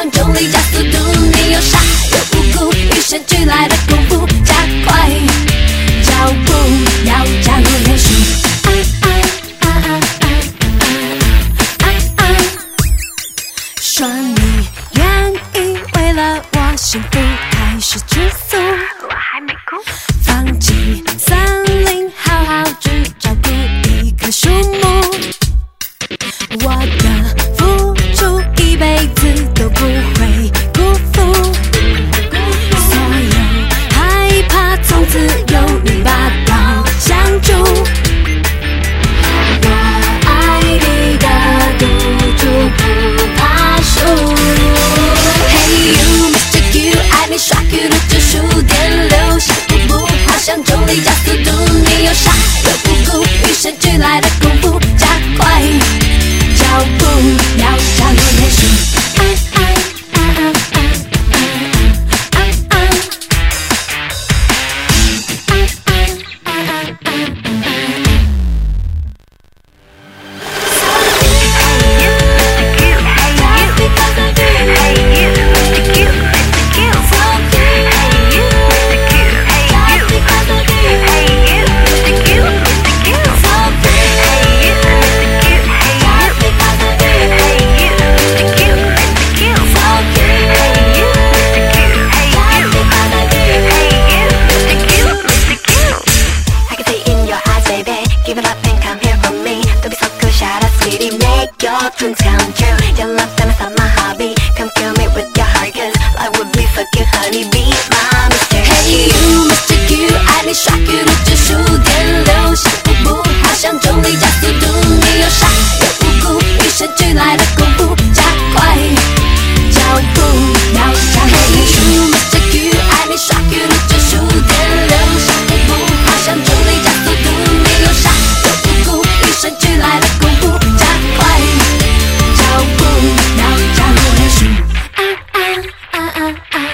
像重力加速度，你又傻又无辜，与生俱来的功夫，加快脚步，要加入练习。说你愿意为了我幸福开始吃素， 我还没哭。 放弃森林，好好只照顾一棵树木。我的付出一辈子都不会辜负，所有害怕从此有你把刀相助。我爱你的赌注不怕输。Hey you Mr. Q， 爱你耍 Q 的指数点6，小步步好像重力加速度，你又傻又无辜，与生俱来的功夫，加快脚步，要加入练习。 Dreams come true. Your love done is my hobby. Come kill me with your heart, 'cause life would be so cute, honey. Be my Mr. Hey you Mr. Q， 爱你耍 Q 的指数点6，小步步好像重力加速度，你又傻又无辜，与生俱来的功夫，加快脚步，要加入练习。Hey you Mr. Q， 爱你耍 Q 的指数点6，小步步好像重力加速度，你又傻又无辜，与生俱来的功夫，加快脚步，要加入练习。